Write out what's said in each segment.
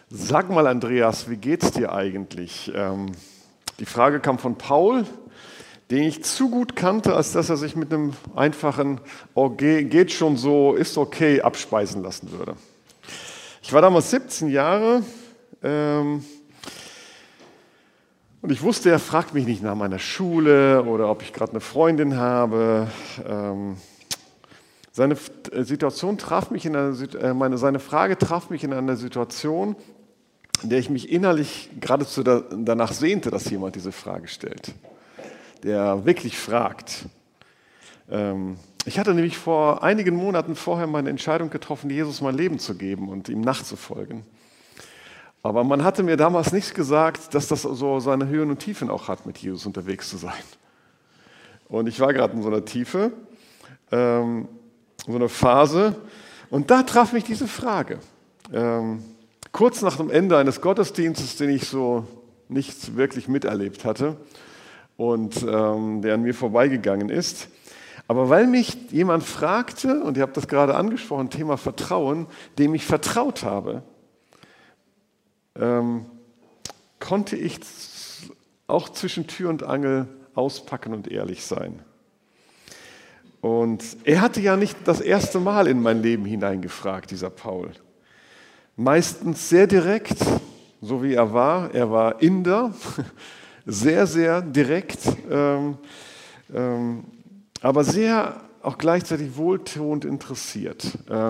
Sag mal, Andreas, wie geht's dir eigentlich? Die Frage kam von Paul, den ich zu gut kannte, als dass er sich mit einem einfachen "Oh, geht schon so, ist okay" abspeisen lassen würde. Ich war damals 17 Jahre und ich wusste, er fragt mich nicht nach meiner Schule oder ob ich gerade eine Freundin habe. Seine Frage traf mich in einer Situation, in der ich mich innerlich geradezu danach sehnte, dass jemand diese Frage stellt, der wirklich fragt. Ich hatte nämlich vor einigen Monaten vorher meine Entscheidung getroffen, Jesus mein Leben zu geben und ihm nachzufolgen. Aber man hatte mir damals nicht gesagt, dass das so seine Höhen und Tiefen auch hat, mit Jesus unterwegs zu sein. Und ich war gerade in so einer Tiefe, so eine Phase, und da traf mich diese Frage. Kurz nach dem Ende eines Gottesdienstes, den ich so nicht wirklich miterlebt hatte und der an mir vorbeigegangen ist. Aber weil mich jemand fragte, und ihr habt das gerade angesprochen, Thema Vertrauen, dem ich vertraut habe, konnte ich auch zwischen Tür und Angel auspacken und ehrlich sein. Und er hatte ja nicht das erste Mal in mein Leben hineingefragt, dieser Paul. Meistens sehr direkt, so wie er war. Er war Inder, sehr, sehr direkt, aber sehr auch gleichzeitig wohltuend interessiert.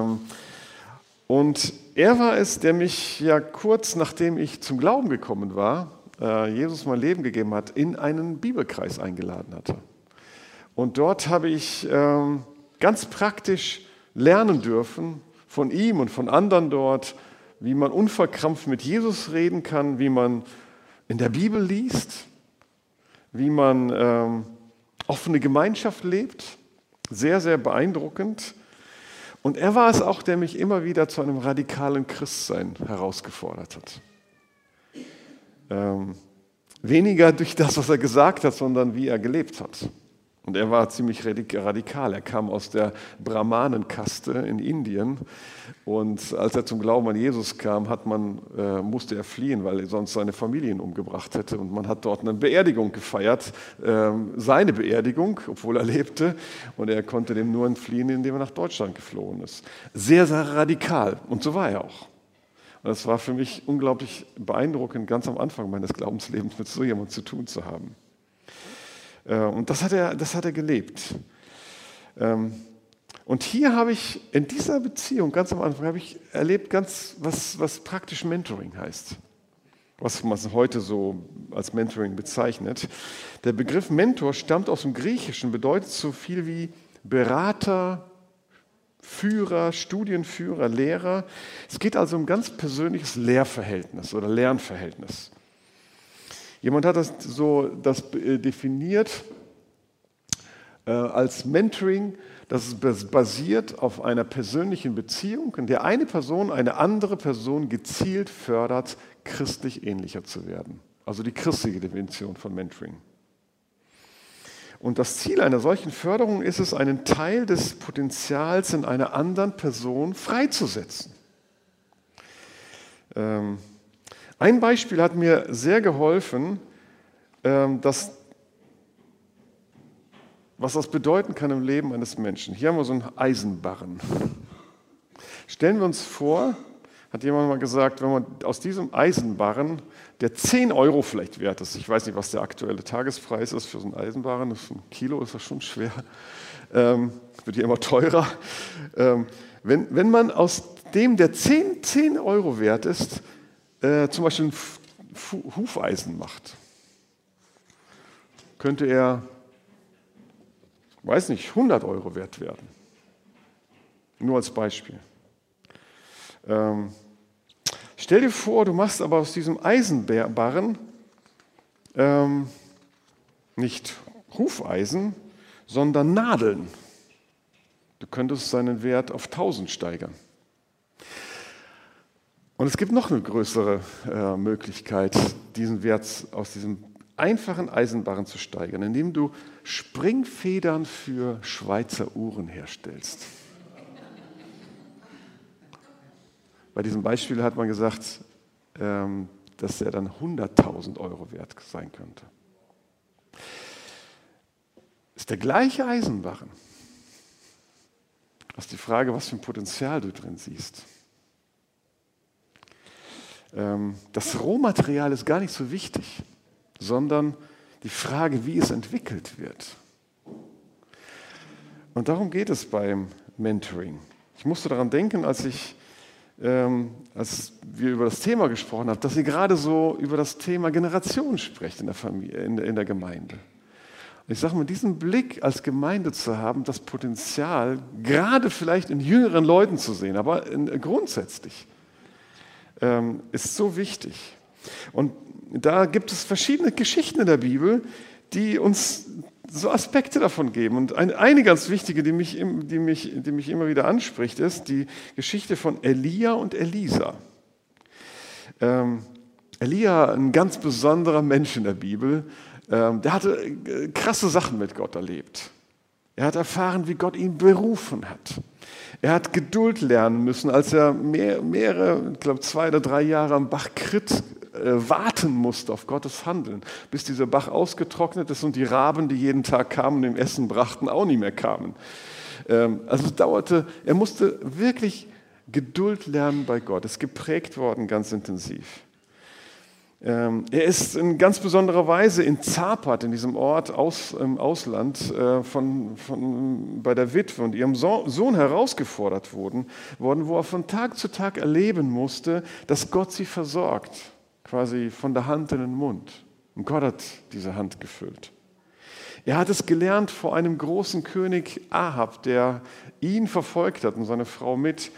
Und er war es, der mich ja kurz nachdem ich zum Glauben gekommen war, Jesus mein Leben gegeben hat, in einen Bibelkreis eingeladen hatte. Und dort habe ich ganz praktisch lernen dürfen von ihm und von anderen dort, wie man unverkrampft mit Jesus reden kann, wie man in der Bibel liest, wie man offene Gemeinschaft lebt. Sehr, sehr beeindruckend. Und er war es auch, der mich immer wieder zu einem radikalen Christsein herausgefordert hat. Weniger durch das, was er gesagt hat, sondern wie er gelebt hat. Und er war ziemlich radikal. Er kam aus der Brahmanenkaste in Indien. Und als er zum Glauben an Jesus kam, musste er fliehen, weil er sonst seine Familien umgebracht hätte. Und man hat dort eine Beerdigung gefeiert, seine Beerdigung, obwohl er lebte. Und er konnte dem nur entfliehen, indem er nach Deutschland geflohen ist. Sehr, sehr radikal. Und so war er auch. Und das war für mich unglaublich beeindruckend, ganz am Anfang meines Glaubenslebens mit so jemandem zu tun zu haben. Und das hat er gelebt. Und hier habe ich in dieser Beziehung, ganz am Anfang, habe ich erlebt, was praktisch Mentoring heißt. Was man heute so als Mentoring bezeichnet. Der Begriff Mentor stammt aus dem Griechischen, bedeutet so viel wie Berater, Führer, Studienführer, Lehrer. Es geht also um ein ganz persönliches Lehrverhältnis oder Lernverhältnis. Jemand hat das definiert als Mentoring, das basiert auf einer persönlichen Beziehung, in der eine Person eine andere Person gezielt fördert, christlich ähnlicher zu werden. Also die christliche Definition von Mentoring. Und das Ziel einer solchen Förderung ist es, einen Teil des Potenzials in einer anderen Person freizusetzen. Ein Beispiel hat mir sehr geholfen, was das bedeuten kann im Leben eines Menschen. Hier haben wir so einen Eisenbarren. Stellen wir uns vor, hat jemand mal gesagt, wenn man aus diesem Eisenbarren, der 10 € vielleicht wert ist, ich weiß nicht, was der aktuelle Tagespreis ist für so einen Eisenbarren, das ist ein Kilo, ist das schon schwer, wird hier immer teurer. Wenn man aus dem, der 10 € wert ist, zum Beispiel ein Hufeisen macht, könnte er, weiß nicht, 100 € wert werden. Nur als Beispiel. Stell dir vor, du machst aber aus diesem Eisenbarren nicht Hufeisen, sondern Nadeln. Du könntest seinen Wert auf 1000 steigern. Und es gibt noch eine größere Möglichkeit, diesen Wert aus diesem einfachen Eisenbarren zu steigern, indem du Springfedern für Schweizer Uhren herstellst. Bei diesem Beispiel hat man gesagt, dass er dann 100.000 Euro wert sein könnte. Ist der gleiche Eisenbarren. Das ist die Frage, was für ein Potenzial du drin siehst. Das Rohmaterial ist gar nicht so wichtig, sondern die Frage, wie es entwickelt wird. Und darum geht es beim Mentoring. Ich musste daran denken, als wir über das Thema gesprochen haben, dass ihr gerade so über das Thema Generation sprecht in der Familie, in der Gemeinde. Und ich sage mal, diesen Blick als Gemeinde zu haben, das Potenzial, gerade vielleicht in jüngeren Leuten zu sehen, aber grundsätzlich, ist so wichtig. Und da gibt es verschiedene Geschichten in der Bibel, die uns so Aspekte davon geben. Und eine ganz wichtige, die mich immer wieder anspricht, ist die Geschichte von Elia und Elisa. Elia, ein ganz besonderer Mensch in der Bibel, der hatte krasse Sachen mit Gott erlebt. Er hat erfahren, wie Gott ihn berufen hat. Er hat Geduld lernen müssen, als er mehrere, ich glaube 2 oder 3 Jahre am Bach Krit warten musste auf Gottes Handeln, bis dieser Bach ausgetrocknet ist und die Raben, die jeden Tag kamen und ihm Essen brachten, auch nicht mehr kamen. Also es dauerte, er musste wirklich Geduld lernen bei Gott. Es ist geprägt worden ganz intensiv. Er ist in ganz besonderer Weise in Zapat, in diesem Ort im Ausland, bei der Witwe und ihrem Sohn herausgefordert worden, wo er von Tag zu Tag erleben musste, dass Gott sie versorgt, quasi von der Hand in den Mund. Und Gott hat diese Hand gefüllt. Er hat es gelernt vor einem großen König Ahab, der ihn verfolgt hat und seine Frau mit,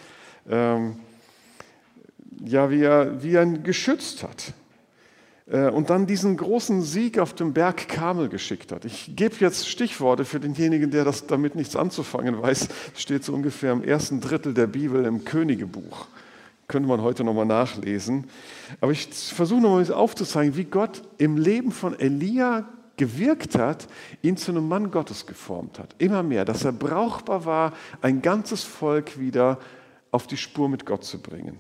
wie er ihn geschützt hat. Und dann diesen großen Sieg auf dem Berg Karmel geschickt hat. Ich gebe jetzt Stichworte für denjenigen, der das damit nichts anzufangen weiß. Das steht so ungefähr im 1. Drittel der Bibel im Königebuch. Könnte man heute nochmal nachlesen. Aber ich versuche nochmal aufzuzeigen, wie Gott im Leben von Elia gewirkt hat, ihn zu einem Mann Gottes geformt hat. Immer mehr, dass er brauchbar war, ein ganzes Volk wieder auf die Spur mit Gott zu bringen.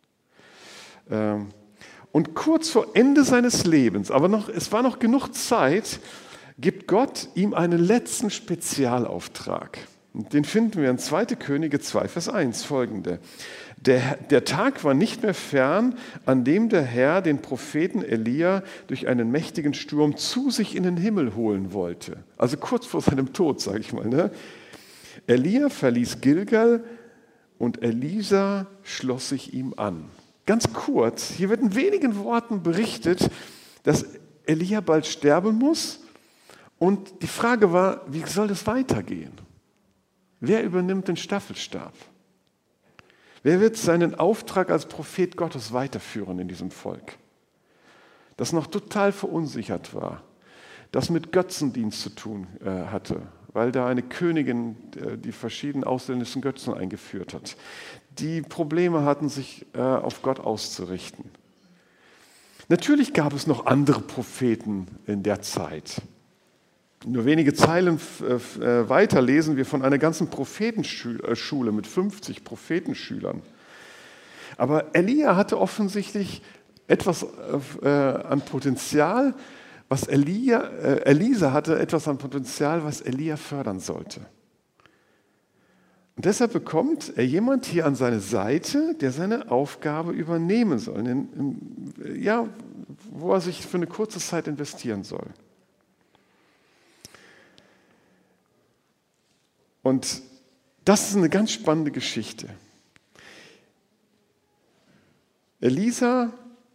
Und kurz vor Ende seines Lebens, aber es war noch genug Zeit, gibt Gott ihm einen letzten Spezialauftrag. Und den finden wir in 2. Könige 2, Vers 1, folgende. Der Tag war nicht mehr fern, an dem der Herr den Propheten Elia durch einen mächtigen Sturm zu sich in den Himmel holen wollte. Also kurz vor seinem Tod, sage ich mal. Ne? Elia verließ Gilgal und Elisa schloss sich ihm an. Ganz kurz, hier wird in wenigen Worten berichtet, dass Elia bald sterben muss. Und die Frage war, wie soll es weitergehen? Wer übernimmt den Staffelstab? Wer wird seinen Auftrag als Prophet Gottes weiterführen in diesem Volk? Das noch total verunsichert war, das mit Götzendienst zu tun hatte, weil da eine Königin die verschiedenen ausländischen Götzen eingeführt hat, die Probleme hatten, sich auf Gott auszurichten. Natürlich gab es noch andere Propheten in der Zeit. Nur wenige Zeilen weiter lesen wir von einer ganzen Prophetenschule mit 50 Prophetenschülern. Aber Elia hatte offensichtlich etwas an Potenzial, was Elisa hatte etwas an Potenzial, was Elia fördern sollte. Und deshalb bekommt er jemand hier an seine Seite, der seine Aufgabe übernehmen soll, wo er sich für eine kurze Zeit investieren soll. Und das ist eine ganz spannende Geschichte. Elisa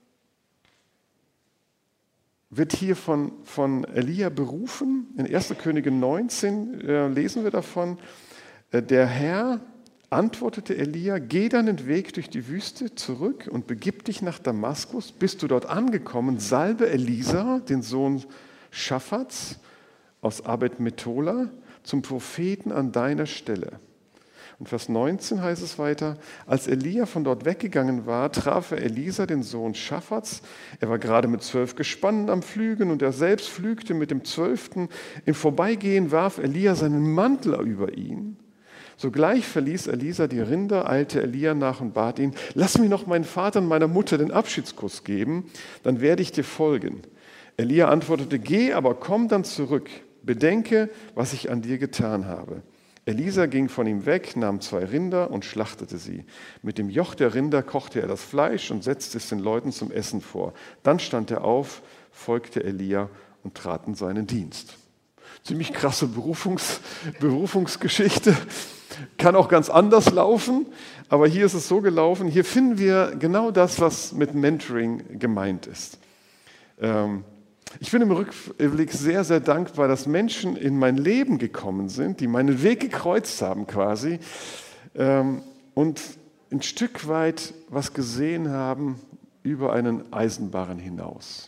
wird hier von Elia berufen. In 1. Könige 19 lesen wir davon. Der Herr antwortete Elia, geh deinen Weg durch die Wüste zurück und begib dich nach Damaskus. Bist du dort angekommen, salbe Elisa, den Sohn Schaphats aus Abed Methola, zum Propheten an deiner Stelle. Und Vers 19 heißt es weiter, als Elia von dort weggegangen war, traf er Elisa, den Sohn Schaphats. Er war gerade mit 12 Gespannen am Pflügen und er selbst pflügte mit dem 12. Im Vorbeigehen warf Elia seinen Mantel über ihn. Sogleich verließ Elisa die Rinder, eilte Elia nach und bat ihn, lass mich noch meinen Vater und meiner Mutter den Abschiedskuss geben, dann werde ich dir folgen. Elia antwortete, geh, aber komm dann zurück, bedenke, was ich an dir getan habe. Elisa ging von ihm weg, nahm 2 Rinder und schlachtete sie. Mit dem Joch der Rinder kochte er das Fleisch und setzte es den Leuten zum Essen vor. Dann stand er auf, folgte Elia und trat in seinen Dienst. Ziemlich krasse Berufungsgeschichte. Kann auch ganz anders laufen, aber hier ist es so gelaufen. Hier finden wir genau das, was mit Mentoring gemeint ist. Ich bin im Rückblick sehr, sehr dankbar, dass Menschen in mein Leben gekommen sind, die meinen Weg gekreuzt haben quasi und ein Stück weit was gesehen haben über einen Eisenbarren hinaus.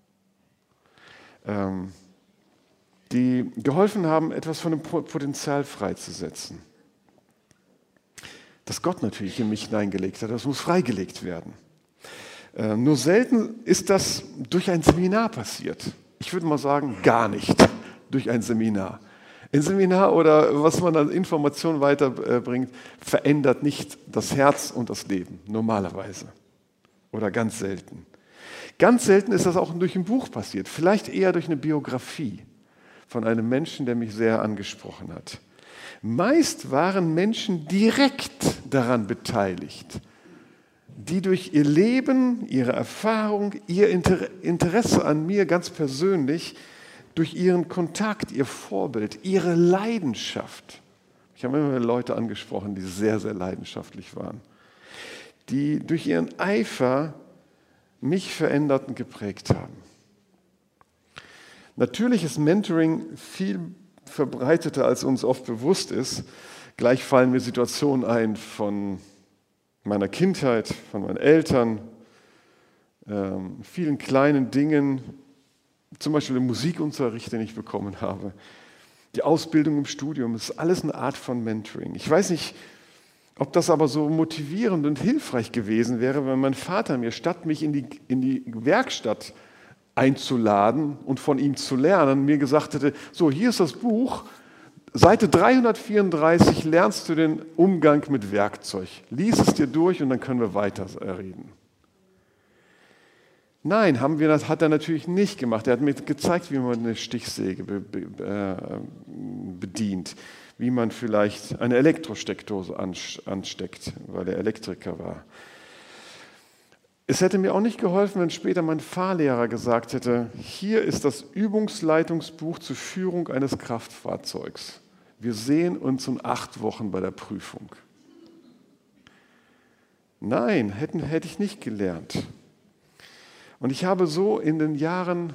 Die geholfen haben, etwas von dem Potenzial freizusetzen. Das Gott natürlich in mich hineingelegt hat, das muss freigelegt werden. Nur selten ist das durch ein Seminar passiert. Ich würde mal sagen, gar nicht durch ein Seminar. Ein Seminar oder was man an Informationen weiterbringt, verändert nicht das Herz und das Leben, normalerweise. Oder ganz selten. Ganz selten ist das auch durch ein Buch passiert, vielleicht eher durch eine Biografie von einem Menschen, der mich sehr angesprochen hat. Meist waren Menschen direkt daran beteiligt, die durch ihr Leben, ihre Erfahrung, ihr Interesse an mir ganz persönlich, durch ihren Kontakt, ihr Vorbild, ihre Leidenschaft, ich habe immer Leute angesprochen, die sehr, sehr leidenschaftlich waren, die durch ihren Eifer mich verändert und geprägt haben. Natürlich ist Mentoring viel verbreiteter, als uns oft bewusst ist. Gleich fallen mir Situationen ein von meiner Kindheit, von meinen Eltern, vielen kleinen Dingen, zum Beispiel den Musikunterricht, den ich bekommen habe, die Ausbildung im Studium, das ist alles eine Art von Mentoring. Ich weiß nicht, ob das aber so motivierend und hilfreich gewesen wäre, wenn mein Vater mir, statt mich in die Werkstatt einzuladen und von ihm zu lernen, mir gesagt hätte, so, hier ist das Buch, Seite 334 lernst du den Umgang mit Werkzeug. Lies es dir durch und dann können wir weiter reden. Nein, hat er natürlich nicht gemacht. Er hat mir gezeigt, wie man eine Stichsäge bedient, wie man vielleicht eine Elektrosteckdose ansteckt, weil er Elektriker war. Es hätte mir auch nicht geholfen, wenn später mein Fahrlehrer gesagt hätte, hier ist das Übungsleitungsbuch zur Führung eines Kraftfahrzeugs. Wir sehen uns in 8 Wochen bei der Prüfung. Nein, hätte ich nicht gelernt. Und ich habe so in den Jahren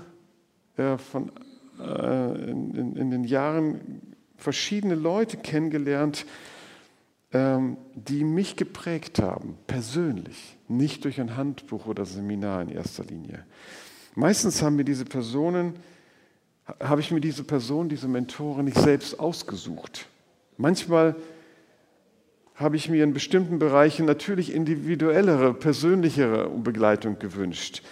verschiedene Leute kennengelernt, die mich geprägt haben, persönlich, nicht durch ein Handbuch oder Seminar in erster Linie. Meistens habe ich mir diese Person, diese Mentoren nicht selbst ausgesucht. Manchmal habe ich mir in bestimmten Bereichen natürlich individuellere, persönlichere Begleitung gewünscht.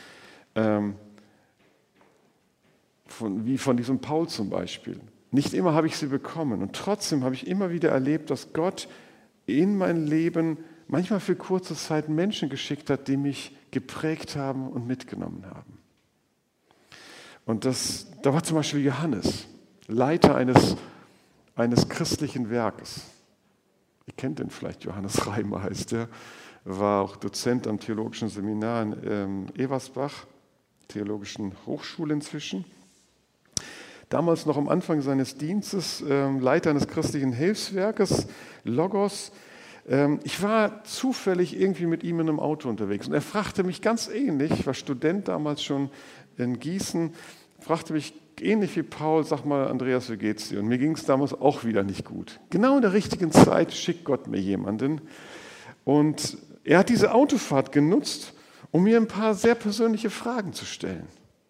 Wie von diesem Paul zum Beispiel. Nicht immer habe ich sie bekommen und trotzdem habe ich immer wieder erlebt, dass Gott in mein Leben manchmal für kurze Zeit Menschen geschickt hat, die mich geprägt haben und mitgenommen haben. Und da war zum Beispiel Johannes, Leiter eines christlichen Werkes. Ihr kennt den vielleicht, Johannes Reimer heißt der, war auch Dozent am Theologischen Seminar in Eversbach, Theologischen Hochschule inzwischen. Damals noch am Anfang seines Dienstes, Leiter eines christlichen Hilfswerkes, Logos. Ich war zufällig irgendwie mit ihm in einem Auto unterwegs und er fragte mich ganz ähnlich, ich war Student damals schon in Gießen, fragte mich ähnlich wie Paul, sag mal Andreas, wie geht's dir? Und mir ging es damals auch wieder nicht gut. Genau in der richtigen Zeit schickt Gott mir jemanden und er hat diese Autofahrt genutzt, um mir ein paar sehr persönliche Fragen zu stellen.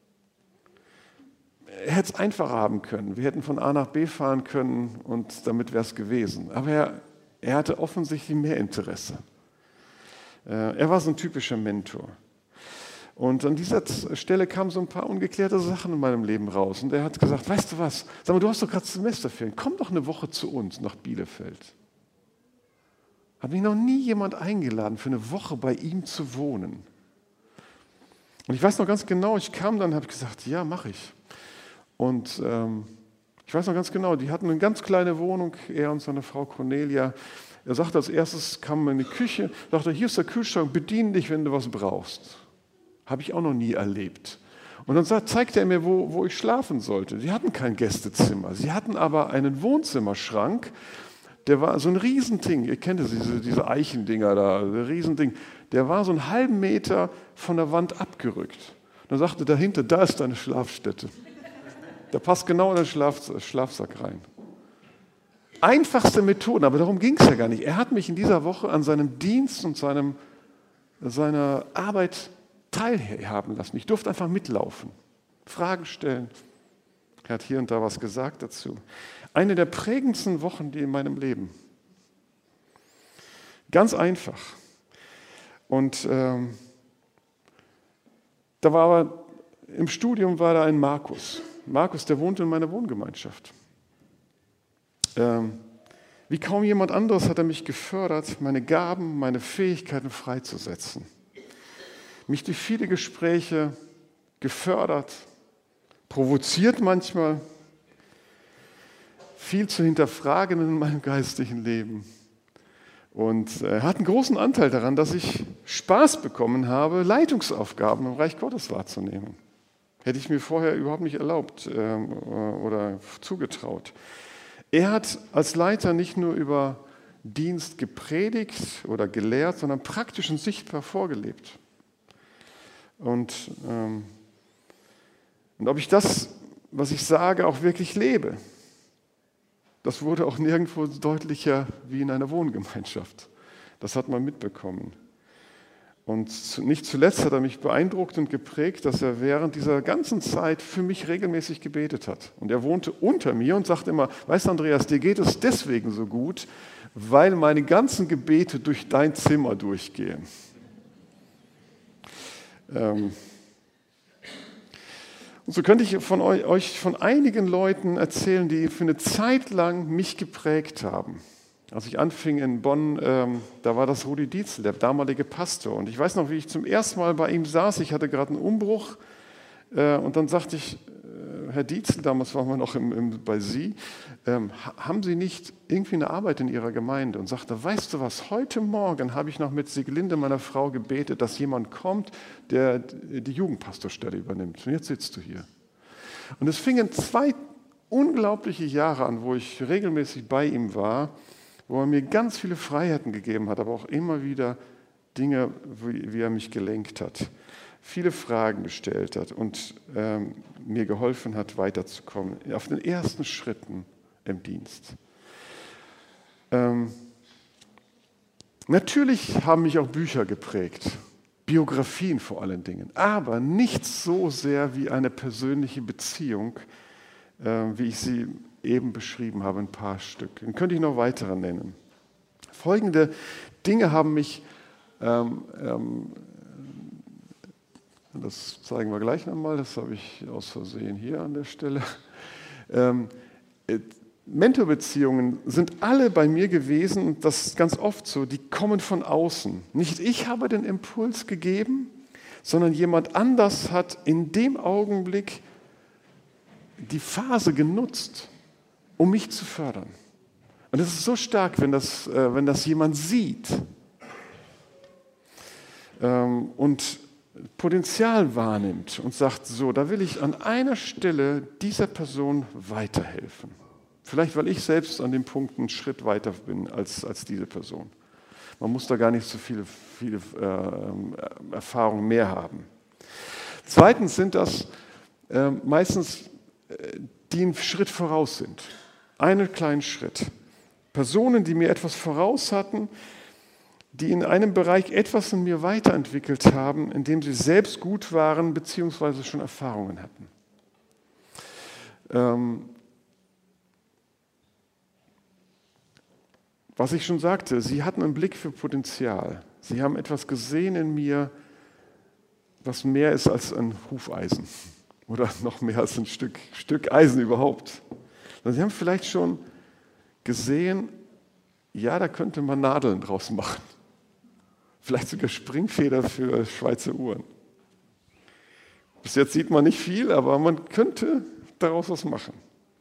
Er hätte es einfacher haben können. Wir hätten von A nach B fahren können und damit wäre es gewesen. Aber er hatte offensichtlich mehr Interesse. Er war so ein typischer Mentor. Und an dieser Stelle kamen so ein paar ungeklärte Sachen in meinem Leben raus. Und er hat gesagt, weißt du was, sag mal, du hast doch gerade Semesterferien, komm doch eine Woche zu uns nach Bielefeld. Hat mich noch nie jemand eingeladen, für eine Woche bei ihm zu wohnen. Und ich weiß noch ganz genau, ich kam dann und habe gesagt, ja, mache ich. Und ich weiß noch ganz genau, die hatten eine ganz kleine Wohnung, er und seine Frau Cornelia. Er sagte als erstes, kam in die Küche, sagte, hier ist der Kühlschrank, bedien dich, wenn du was brauchst. Habe ich auch noch nie erlebt. Und dann zeigte er mir, wo ich schlafen sollte. Sie hatten kein Gästezimmer, sie hatten aber einen Wohnzimmerschrank, der war so ein Riesending, ihr kennt es, diese Eichendinger da, ein Riesending, der war so einen halben Meter von der Wand abgerückt. Und dann sagte dahinter, da ist deine Schlafstätte. Da passt genau in den Schlafsack rein. Einfachste Methoden, aber darum ging es ja gar nicht. Er hat mich in dieser Woche an seinem Dienst und seiner Arbeit teilhaben lassen. Ich durfte einfach mitlaufen, Fragen stellen. Er hat hier und da was gesagt dazu. Eine der prägendsten Wochen in meinem Leben. Ganz einfach. Und da war aber im Studium war da ein Markus. Markus, der wohnte in meiner Wohngemeinschaft. Wie kaum jemand anderes hat er mich gefördert, meine Gaben, meine Fähigkeiten freizusetzen. Mich durch viele Gespräche gefördert, provoziert manchmal, viel zu hinterfragen in meinem geistlichen Leben. Und er hat einen großen Anteil daran, dass ich Spaß bekommen habe, Leitungsaufgaben im Reich Gottes wahrzunehmen. Hätte ich mir vorher überhaupt nicht erlaubt oder zugetraut. Er hat als Leiter nicht nur über Dienst gepredigt oder gelehrt, sondern praktisch und sichtbar vorgelebt. Und ob ich das, was ich sage, auch wirklich lebe, das wurde auch nirgendwo deutlicher wie in einer Wohngemeinschaft. Das hat man mitbekommen. Und nicht zuletzt hat er mich beeindruckt und geprägt, dass er während dieser ganzen Zeit für mich regelmäßig gebetet hat. Und er wohnte unter mir und sagte immer, weißt du Andreas, dir geht es deswegen so gut, weil meine ganzen Gebete durch dein Zimmer durchgehen. Und so könnte ich euch von einigen Leuten erzählen, die für eine Zeit lang mich geprägt haben. Als ich anfing in Bonn, da war das Rudi Dietzel, der damalige Pastor. Und ich weiß noch, wie ich zum ersten Mal bei ihm saß. Ich hatte gerade einen Umbruch. Und dann sagte ich, Herr Dietzel, damals waren wir noch bei Sie, haben Sie nicht irgendwie eine Arbeit in Ihrer Gemeinde? Und sagte, weißt du was, heute Morgen habe ich noch mit Sieglinde, meiner Frau, gebetet, dass jemand kommt, der die Jugendpastorstelle übernimmt. Und jetzt sitzt du hier. Und es fingen 2 unglaubliche Jahre an, wo ich regelmäßig bei ihm war, wo er mir ganz viele Freiheiten gegeben hat, aber auch immer wieder Dinge, wie er mich gelenkt hat, viele Fragen gestellt hat und mir geholfen hat, weiterzukommen, auf den ersten Schritten im Dienst. Natürlich haben mich auch Bücher geprägt, Biografien vor allen Dingen, aber nicht so sehr wie eine persönliche Beziehung, wie ich sie eben beschrieben habe, ein paar Stück. Dann könnte ich noch weitere nennen. Folgende Dinge haben mich, das zeigen wir gleich nochmal, das habe ich aus Versehen hier an der Stelle. Mentorbeziehungen sind alle bei mir gewesen, und das ist ganz oft so, die kommen von außen. Nicht ich habe den Impuls gegeben, sondern jemand anders hat in dem Augenblick die Phase genutzt, um mich zu fördern. Und es ist so stark, wenn das jemand sieht und Potenzial wahrnimmt und sagt, so, da will ich an einer Stelle dieser Person weiterhelfen. Vielleicht, weil ich selbst an dem Punkt einen Schritt weiter bin als diese Person. Man muss da gar nicht so viele Erfahrungen mehr haben. Zweitens sind das meistens, die einen Schritt voraus sind. Einen kleinen Schritt. Personen, die mir etwas voraus hatten, die in einem Bereich etwas in mir weiterentwickelt haben, in dem sie selbst gut waren, beziehungsweise schon Erfahrungen hatten. Was ich schon sagte, sie hatten einen Blick für Potenzial. Sie haben etwas gesehen in mir, was mehr ist als ein Hufeisen oder noch mehr als ein Stück Eisen überhaupt. Sie haben vielleicht schon gesehen, ja, da könnte man Nadeln draus machen. Vielleicht sogar Springfeder für Schweizer Uhren. Bis jetzt sieht man nicht viel, aber man könnte daraus was machen.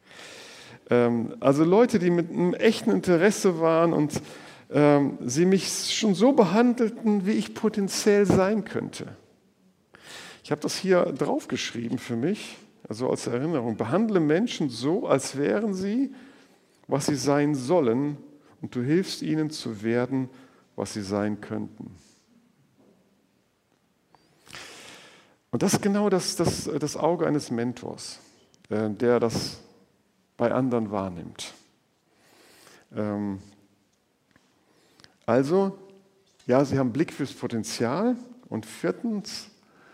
Also Leute, die mit einem echten Interesse waren und sie mich schon so behandelten, wie ich potenziell sein könnte. Ich habe das hier draufgeschrieben für mich, also als Erinnerung. Behandle Menschen so, als wären sie, was sie sein sollen, und du hilfst ihnen zu werden, was sie sein könnten. Und das ist genau das Auge eines Mentors, der das bei anderen wahrnimmt. Also, ja, sie haben Blick fürs Potenzial. Und viertens,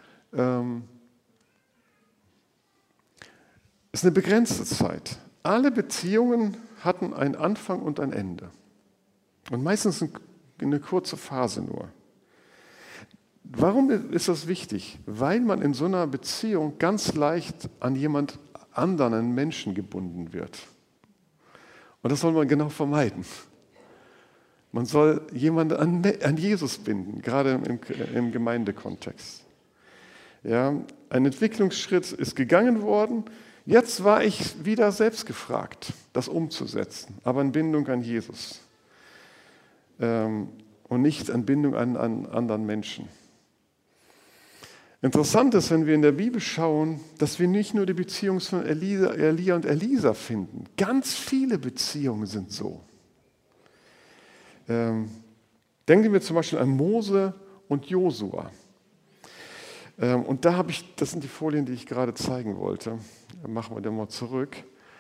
ist eine begrenzte Zeit. Alle Beziehungen hatten einen Anfang und ein Ende. Und meistens eine kurze Phase nur. Warum ist das wichtig? Weil man in so einer Beziehung ganz leicht an jemand anderen, einen Menschen gebunden wird. Und das soll man genau vermeiden. Man soll jemanden an Jesus binden, gerade im Gemeindekontext. Ja, ein Entwicklungsschritt ist gegangen worden. Jetzt war ich wieder selbst gefragt, das umzusetzen, aber in Bindung an Jesus und nicht in Bindung an anderen Menschen. Interessant ist, wenn wir in der Bibel schauen, dass wir nicht nur die Beziehung von Elia und Elisa finden. Ganz viele Beziehungen sind so. Denken wir zum Beispiel an Mose und Josua. Und da das sind die Folien, die ich gerade zeigen wollte. Machen wir den mal zurück.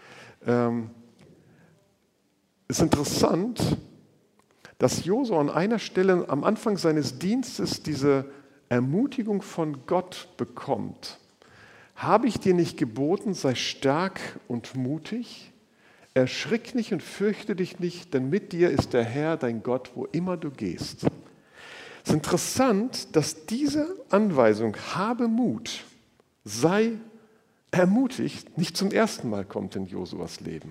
Es ist interessant, dass Josua an einer Stelle am Anfang seines Dienstes diese Ermutigung von Gott bekommt. Habe ich dir nicht geboten, sei stark und mutig? Erschrick nicht und fürchte dich nicht, denn mit dir ist der Herr, dein Gott, wo immer du gehst. Es ist interessant, dass diese Anweisung, habe Mut, sei ermutigt, nicht zum ersten Mal kommt in Josuas Leben.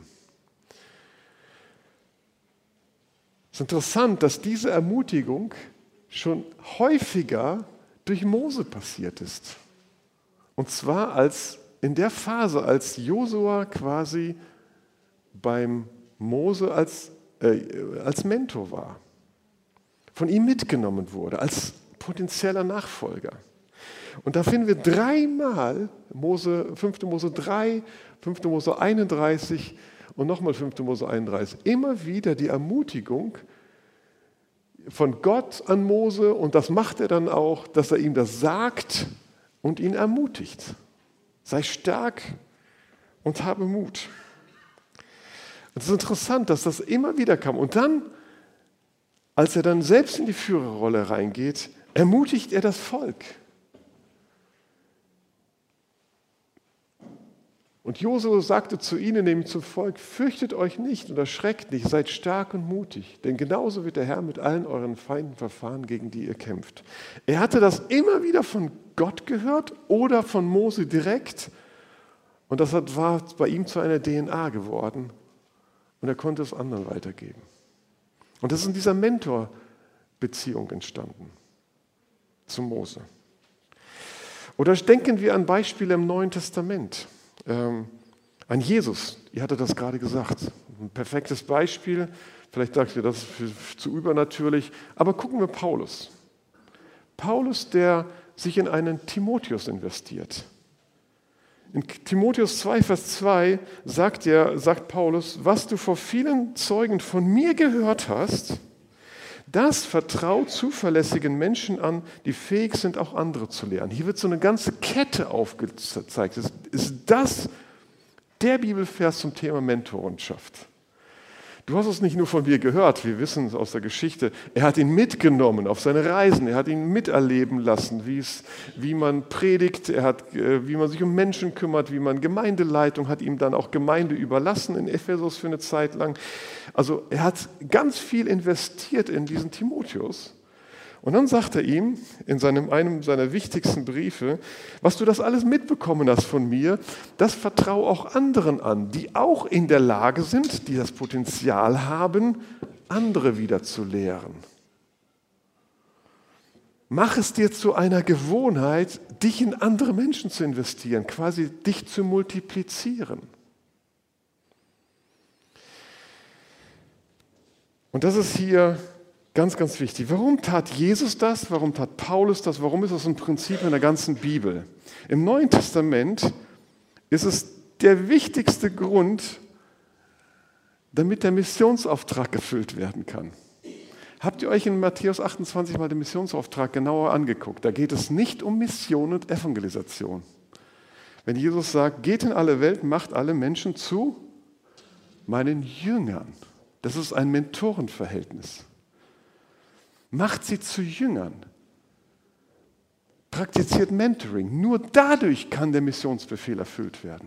Es ist interessant, dass diese Ermutigung schon häufiger durch Mose passiert ist. Und zwar in der Phase, als Josua quasi beim Mose als Mentor war. Von ihm mitgenommen wurde, als potenzieller Nachfolger. Und da finden wir dreimal 5. Mose 3, 5. Mose 31 und nochmal 5. Mose 31, immer wieder die Ermutigung von Gott an Mose, und das macht er dann auch, dass er ihm das sagt und ihn ermutigt. Sei stark und habe Mut. Es ist interessant, dass das immer wieder kam. Und dann, als er dann selbst in die Führerrolle reingeht, ermutigt er das Volk. Und Josua sagte zu ihnen, nämlich zum Volk, fürchtet euch nicht und erschreckt nicht, seid stark und mutig, denn genauso wird der Herr mit allen euren Feinden verfahren, gegen die ihr kämpft. Er hatte das immer wieder von Gott gehört oder von Mose direkt, und das war bei ihm zu einer DNA geworden, und er konnte es anderen weitergeben. Und das ist in dieser Mentorbeziehung entstanden zu Mose. Oder denken wir an Beispiele im Neuen Testament. An Jesus, ihr hattet das gerade gesagt, ein perfektes Beispiel, vielleicht sagt ihr, das ist zu übernatürlich, aber gucken wir Paulus. Paulus, der sich in einen Timotheus investiert. In Timotheus 2, Vers 2 sagt Paulus, was du vor vielen Zeugen von mir gehört hast, das vertrau zuverlässigen Menschen an, die fähig sind, auch andere zu lehren. Hier wird so eine ganze Kette aufgezeigt. Ist das der Bibelvers zum Thema Mentorenschaft? Du hast es nicht nur von mir gehört, wir wissen es aus der Geschichte. Er hat ihn mitgenommen auf seine Reisen, er hat ihn miterleben lassen, wie man predigt, wie man sich um Menschen kümmert, wie man Gemeindeleitung, hat ihm dann auch Gemeinde überlassen in Ephesus für eine Zeit lang. Also er hat ganz viel investiert in diesen Timotheus. Und dann sagt er ihm in einem seiner wichtigsten Briefe, was du das alles mitbekommen hast von mir, das vertraue auch anderen an, die auch in der Lage sind, die das Potenzial haben, andere wieder zu lehren. Mach es dir zu einer Gewohnheit, dich in andere Menschen zu investieren, quasi dich zu multiplizieren. Und das ist hier ganz, ganz wichtig. Warum tat Jesus das? Warum tat Paulus das? Warum ist das ein Prinzip in der ganzen Bibel? Im Neuen Testament ist es der wichtigste Grund, damit der Missionsauftrag erfüllt werden kann. Habt ihr euch in Matthäus 28 mal den Missionsauftrag genauer angeguckt? Da geht es nicht um Mission und Evangelisation. Wenn Jesus sagt, geht in alle Welt, macht alle Menschen zu meinen Jüngern. Das ist ein Mentorenverhältnis. Macht sie zu Jüngern. Praktiziert Mentoring. Nur dadurch kann der Missionsbefehl erfüllt werden.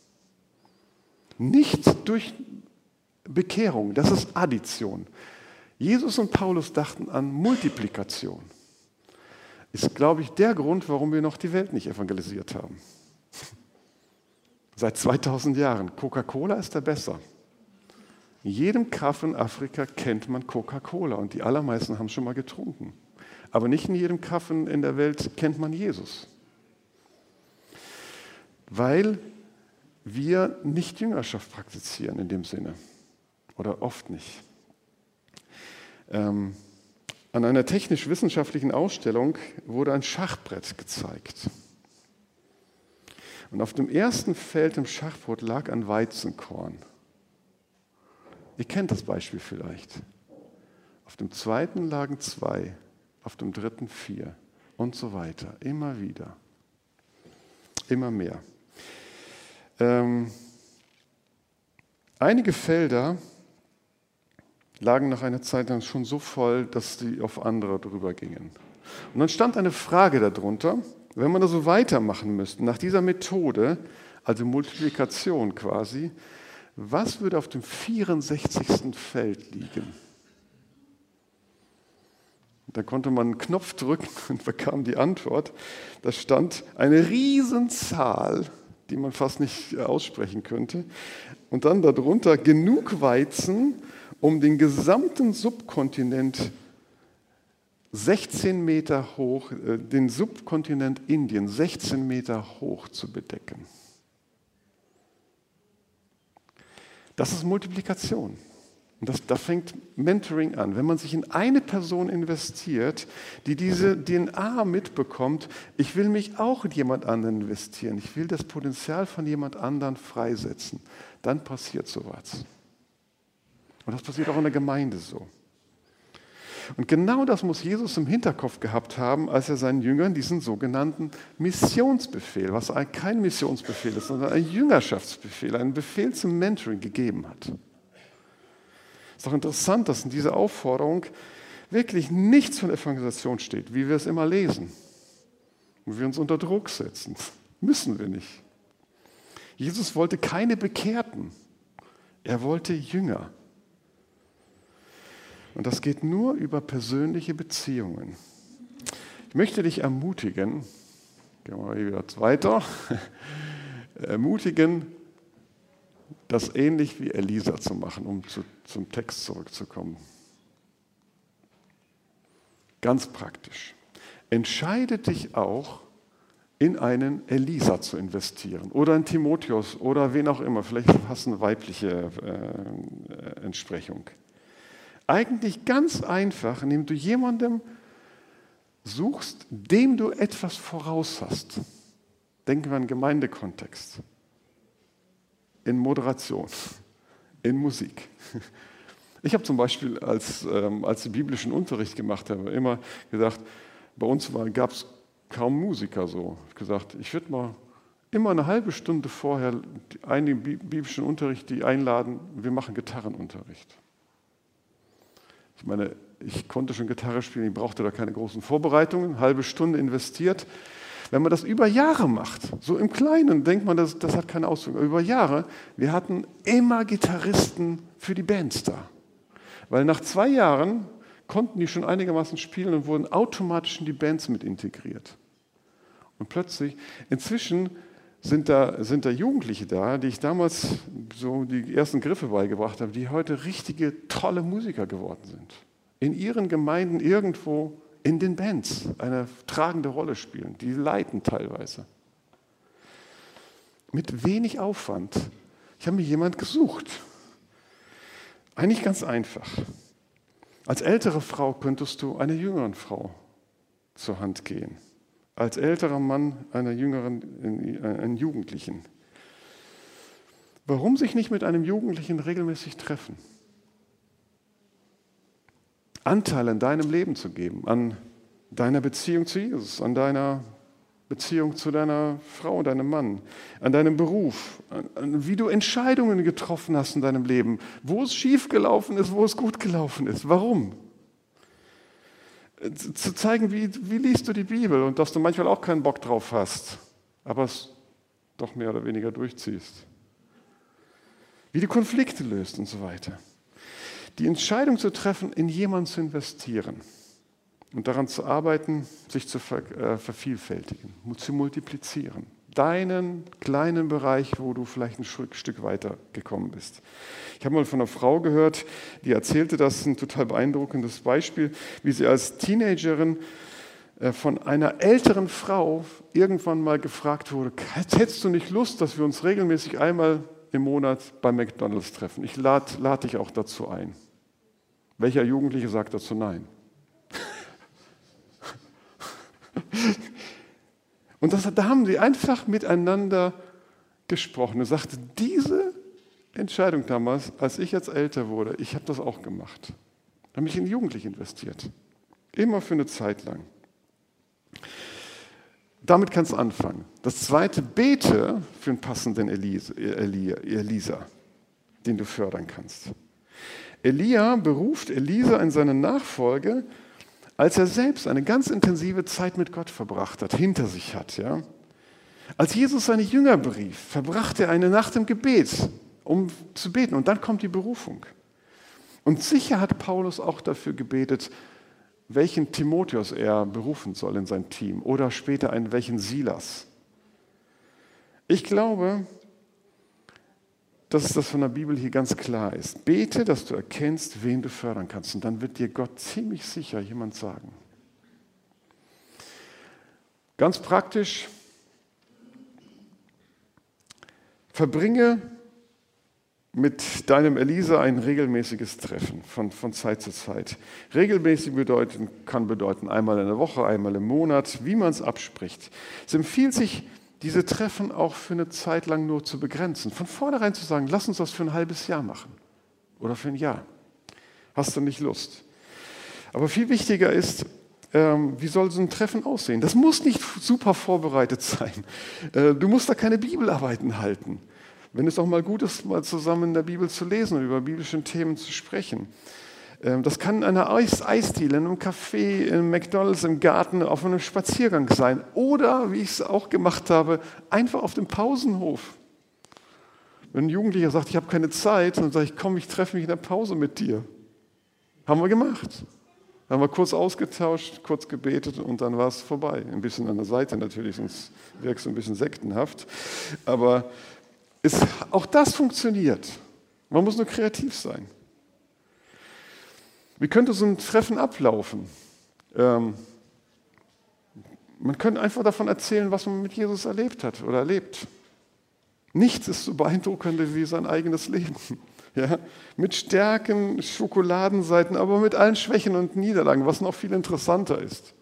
Nicht durch Bekehrung, das ist Addition. Jesus und Paulus dachten an Multiplikation. Ist, glaube ich, der Grund, warum wir noch die Welt nicht evangelisiert haben. Seit 2000 Jahren. Coca-Cola ist der besser. In jedem Kaff in Afrika kennt man Coca-Cola und die allermeisten haben es schon mal getrunken. Aber nicht in jedem Kaff in der Welt kennt man Jesus. Weil wir nicht Jüngerschaft praktizieren in dem Sinne. Oder oft nicht. An einer technisch-wissenschaftlichen Ausstellung wurde ein Schachbrett gezeigt. Und auf dem ersten Feld im Schachbrett lag ein Weizenkorn. Ihr kennt das Beispiel vielleicht. Auf dem zweiten lagen 2, auf dem dritten 4 und so weiter. Immer wieder. Immer mehr. Einige Felder lagen nach einer Zeit dann schon so voll, dass sie auf andere drüber gingen. Und dann stand eine Frage darunter, wenn man das so weitermachen müsste, nach dieser Methode, also Multiplikation quasi, was würde auf dem 64. Feld liegen? Da konnte man einen Knopf drücken und bekam die Antwort. Da stand eine Riesenzahl, die man fast nicht aussprechen könnte. Und dann darunter genug Weizen, um den gesamten Subkontinent 16 Meter hoch, den Subkontinent Indien 16 Meter hoch zu bedecken. Das ist Multiplikation. Und da fängt Mentoring an. Wenn man sich in eine Person investiert, die diese DNA mitbekommt, ich will mich auch in jemand anderen investieren, ich will das Potenzial von jemand anderen freisetzen, dann passiert sowas. Und das passiert auch in der Gemeinde so. Und genau das muss Jesus im Hinterkopf gehabt haben, als er seinen Jüngern diesen sogenannten Missionsbefehl, was kein Missionsbefehl ist, sondern ein Jüngerschaftsbefehl, einen Befehl zum Mentoring gegeben hat. Es ist doch interessant, dass in dieser Aufforderung wirklich nichts von Evangelisation steht, wie wir es immer lesen. Und wir uns unter Druck setzen. Müssen wir nicht. Jesus wollte keine Bekehrten. Er wollte Jünger. Und das geht nur über persönliche Beziehungen. Ich möchte dich ermutigen, gehen wir mal wieder weiter, ermutigen, das ähnlich wie Elisa zu machen, um zum Text zurückzukommen. Ganz praktisch. Entscheide dich auch, in einen Elisa zu investieren oder in Timotheus oder wen auch immer. Vielleicht hast du eine weibliche Entsprechung. Eigentlich ganz einfach, indem du jemandem suchst, dem du etwas voraus hast. Denken wir an den Gemeindekontext. In Moderation, in Musik. Ich habe zum Beispiel, als ich biblischen Unterricht gemacht habe, immer gesagt, bei uns gab es kaum Musiker so. Ich habe gesagt, ich würde mal immer eine halbe Stunde vorher einen biblischen Unterricht einladen, wir machen Gitarrenunterricht. Ich meine, ich konnte schon Gitarre spielen, ich brauchte da keine großen Vorbereitungen, eine halbe Stunde investiert. Wenn man das über Jahre macht, so im Kleinen, denkt man, das hat keine Auswirkungen. Über Jahre, wir hatten immer Gitarristen für die Bands da. Weil nach 2 Jahren konnten die schon einigermaßen spielen und wurden automatisch in die Bands mit integriert. Und plötzlich, inzwischen sind da Jugendliche da, die ich damals so die ersten Griffe beigebracht habe, die heute richtige tolle Musiker geworden sind. In ihren Gemeinden irgendwo in den Bands eine tragende Rolle spielen, die leiten teilweise. Mit wenig Aufwand. Ich habe mir jemand gesucht. Eigentlich ganz einfach. Als ältere Frau könntest du einer jüngeren Frau zur Hand gehen. Als älterer Mann einer einen Jugendlichen. Warum sich nicht mit einem Jugendlichen regelmäßig treffen? Anteil an deinem Leben zu geben, an deiner Beziehung zu Jesus, an deiner Beziehung zu deiner Frau, deinem Mann, an deinem Beruf, an wie du Entscheidungen getroffen hast in deinem Leben, wo es schief gelaufen ist, wo es gut gelaufen ist. Warum? Zu zeigen, wie liest du die Bibel und dass du manchmal auch keinen Bock drauf hast, aber es doch mehr oder weniger durchziehst. Wie du Konflikte löst und so weiter. Die Entscheidung zu treffen, in jemanden zu investieren und daran zu arbeiten, sich zu vervielfältigen, zu multiplizieren. Deinen kleinen Bereich, wo du vielleicht ein Stück weiter gekommen bist. Ich habe mal von einer Frau gehört, die erzählte, das ist ein total beeindruckendes Beispiel, wie sie als Teenagerin von einer älteren Frau irgendwann mal gefragt wurde, hättest du nicht Lust, dass wir uns regelmäßig einmal im Monat bei McDonald's treffen? Ich lade dich auch dazu ein. Welcher Jugendliche sagt dazu nein? Und da haben sie einfach miteinander gesprochen. Er sagte, diese Entscheidung damals, als ich jetzt älter wurde, ich habe das auch gemacht. Ich habe mich in Jugendliche investiert. Immer für eine Zeit lang. Damit kannst du anfangen. Das zweite, bete für einen passenden Elisa, den du fördern kannst. Elia beruft Elisa in seine Nachfolge, als er selbst eine ganz intensive Zeit mit Gott verbracht hat, hinter sich hat. Ja? Als Jesus seine Jünger berief, verbrachte er eine Nacht im Gebet, um zu beten. Und dann kommt die Berufung. Und sicher hat Paulus auch dafür gebetet, welchen Timotheus er berufen soll in sein Team oder später einen welchen Silas. Ich glaube, dass das von der Bibel hier ganz klar ist. Bete, dass du erkennst, wen du fördern kannst. Und dann wird dir Gott ziemlich sicher jemand sagen. Ganz praktisch, verbringe mit deinem Elisa ein regelmäßiges Treffen von Zeit zu Zeit. Regelmäßig kann bedeuten einmal in der Woche, einmal im Monat, wie man es abspricht. Es empfiehlt sich, diese Treffen auch für eine Zeit lang nur zu begrenzen. Von vornherein zu sagen, lass uns das für ein halbes Jahr machen oder für ein Jahr. Hast du nicht Lust? Aber viel wichtiger ist, wie soll so ein Treffen aussehen? Das muss nicht super vorbereitet sein. Du musst da keine Bibelarbeiten halten. Wenn es auch mal gut ist, mal zusammen in der Bibel zu lesen und über biblische Themen zu sprechen. Das kann in einer Eisdiele, in einem Café, in McDonald's, im Garten, auf einem Spaziergang sein. Oder, wie ich es auch gemacht habe, einfach auf dem Pausenhof. Wenn ein Jugendlicher sagt, ich habe keine Zeit, dann sage ich, komm, ich treffe mich in der Pause mit dir. Haben wir gemacht. Haben wir kurz ausgetauscht, kurz gebetet und dann war es vorbei. Ein bisschen an der Seite natürlich, sonst wirkst du ein bisschen sektenhaft. Aber auch das funktioniert. Man muss nur kreativ sein. Wie könnte so ein Treffen ablaufen? Man könnte einfach davon erzählen, was man mit Jesus erlebt hat oder erlebt. Nichts ist so beeindruckend wie sein eigenes Leben. Ja? Mit Stärken, Schokoladenseiten, aber mit allen Schwächen und Niederlagen, was noch viel interessanter ist.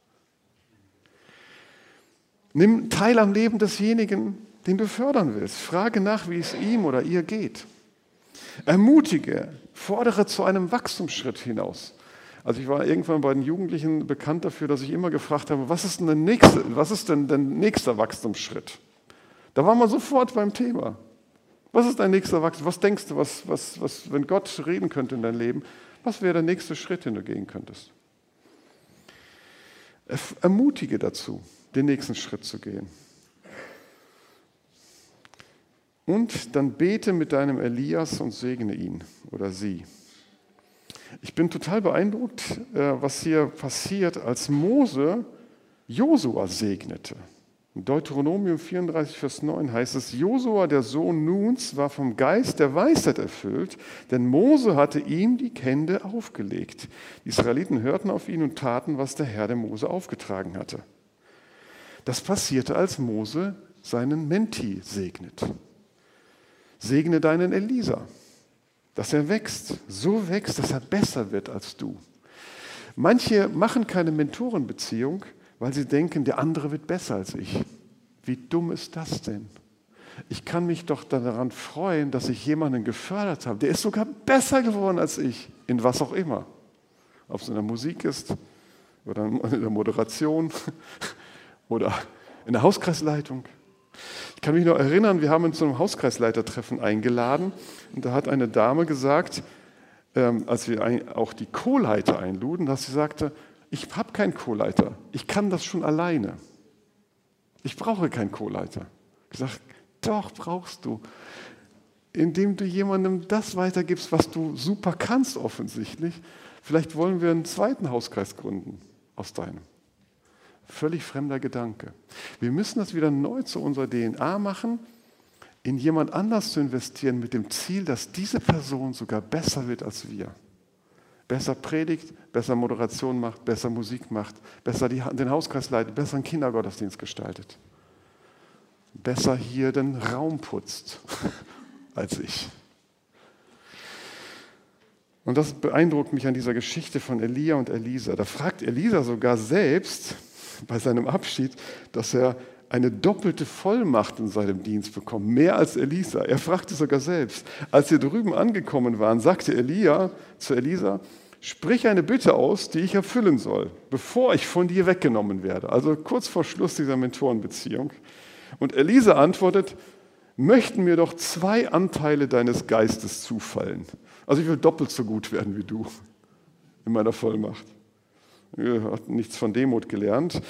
Nimm teil am Leben desjenigen, den du fördern willst. Frage nach, wie es ihm oder ihr geht. Ermutige, fordere zu einem Wachstumsschritt hinaus. Also ich war irgendwann bei den Jugendlichen bekannt dafür, dass ich immer gefragt habe, was ist denn der nächste Wachstumsschritt? Da war man sofort beim Thema. Was ist dein nächster Wachstum? Was denkst du, wenn Gott reden könnte in dein Leben, was wäre der nächste Schritt, den du gehen könntest? Ermutige dazu, den nächsten Schritt zu gehen. Und dann bete mit deinem Elias und segne ihn oder sie. Ich bin total beeindruckt, was hier passiert, als Mose Josua segnete. In Deuteronomium 34, Vers 9 heißt es, Josua, der Sohn Nuns, war vom Geist der Weisheit erfüllt, denn Mose hatte ihm die Hände aufgelegt. Die Israeliten hörten auf ihn und taten, was der Herr dem Mose aufgetragen hatte. Das passierte, als Mose seinen Menti segnet. Segne deinen Elisa, dass er wächst, so wächst, dass er besser wird als du. Manche machen keine Mentorenbeziehung, weil sie denken, der andere wird besser als ich. Wie dumm ist das denn? Ich kann mich doch daran freuen, dass ich jemanden gefördert habe. Der ist sogar besser geworden als ich, in was auch immer. Ob es in der Musik ist oder in der Moderation oder in der Hauskreisleitung. Ich kann mich noch erinnern, wir haben uns zu einem Hauskreisleitertreffen eingeladen und da hat eine Dame gesagt, als wir auch die Co-Leiter einluden, dass sie sagte, ich habe keinen Co-Leiter, ich kann das schon alleine. Ich brauche keinen Co-Leiter. Ich sage, doch, brauchst du. Indem du jemandem das weitergibst, was du super kannst offensichtlich. Vielleicht wollen wir einen zweiten Hauskreis gründen aus deinem. Völlig fremder Gedanke. Wir müssen das wieder neu zu unserer DNA machen, in jemand anders zu investieren mit dem Ziel, dass diese Person sogar besser wird als wir. Besser predigt, besser Moderation macht, besser Musik macht, besser den Hauskreis leitet, besser einen Kindergottesdienst gestaltet. Besser hier den Raum putzt als ich. Und das beeindruckt mich an dieser Geschichte von Elia und Elisa. Da fragt Elisa sogar selbst bei seinem Abschied, dass er eine doppelte Vollmacht in seinem Dienst bekommt, mehr als Elisa. Er fragte sogar selbst. Als sie drüben angekommen waren, sagte Elia zu Elisa, sprich eine Bitte aus, die ich erfüllen soll, bevor ich von dir weggenommen werde. Also kurz vor Schluss dieser Mentorenbeziehung. Und Elisa antwortet, möchten mir doch 2 Anteile deines Geistes zufallen. Also ich will doppelt so gut werden wie du in meiner Vollmacht. Er hat nichts von Demut gelernt.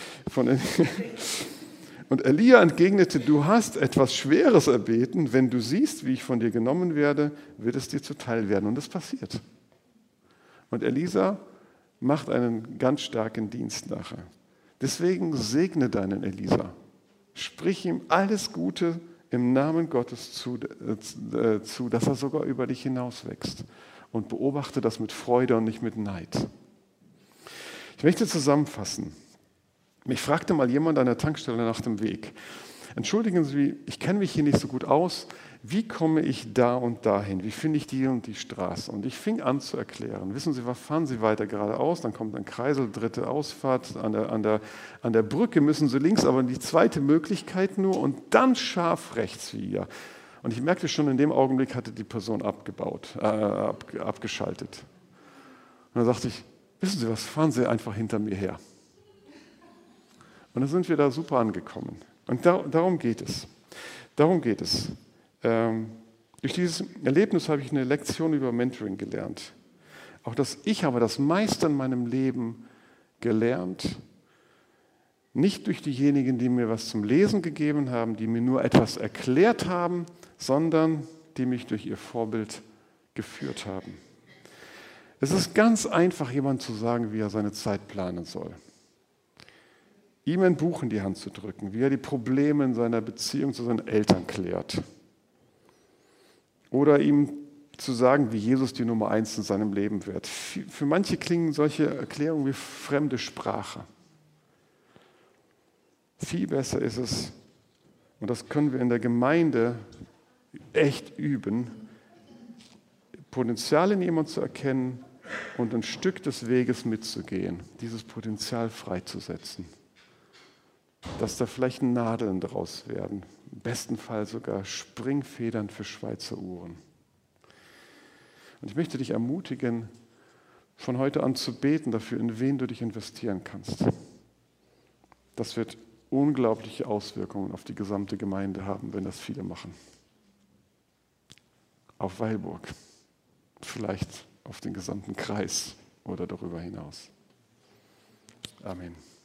Und Elia entgegnete, du hast etwas Schweres erbeten, wenn du siehst, wie ich von dir genommen werde, wird es dir zuteil werden. Und das passiert. Und Elisa macht einen ganz starken Dienst nachher. Deswegen segne deinen Elisa. Sprich ihm alles Gute im Namen Gottes zu, dass er sogar über dich hinaus wächst. Und beobachte das mit Freude und nicht mit Neid. Ich möchte zusammenfassen. Mich fragte mal jemand an der Tankstelle nach dem Weg. Entschuldigen Sie, ich kenne mich hier nicht so gut aus. Wie komme ich da und dahin? Wie finde ich die und die Straße? Und ich fing an zu erklären. Wissen Sie was, fahren Sie weiter geradeaus, dann kommt ein Kreisel, 3. Ausfahrt. An der Brücke müssen Sie links, aber die 2. Möglichkeit nur und dann scharf rechts wieder. Und ich merkte schon, in dem Augenblick hatte die Person abgeschaltet. Und dann sagte ich, wissen Sie was, fahren Sie einfach hinter mir her. Und dann sind wir da super angekommen. Und darum geht es. Darum geht es. Durch dieses Erlebnis habe ich eine Lektion über Mentoring gelernt. Auch ich habe das meiste in meinem Leben gelernt, nicht durch diejenigen, die mir was zum Lesen gegeben haben, die mir nur etwas erklärt haben, sondern die mich durch ihr Vorbild geführt haben. Es ist ganz einfach, jemandem zu sagen, wie er seine Zeit planen soll. Ihm ein Buch in die Hand zu drücken, wie er die Probleme in seiner Beziehung zu seinen Eltern klärt. Oder ihm zu sagen, wie Jesus die Nummer 1 in seinem Leben wird. Für manche klingen solche Erklärungen wie fremde Sprache. Viel besser ist es, und das können wir in der Gemeinde echt üben, Potenzial in jemandem zu erkennen und ein Stück des Weges mitzugehen, dieses Potenzial freizusetzen. Dass da vielleicht Nadeln draus werden, im besten Fall sogar Springfedern für Schweizer Uhren. Und ich möchte dich ermutigen, von heute an zu beten dafür, in wen du dich investieren kannst. Das wird unglaubliche Auswirkungen auf die gesamte Gemeinde haben, wenn das viele machen. Auf Weilburg, vielleicht auf den gesamten Kreis oder darüber hinaus. Amen.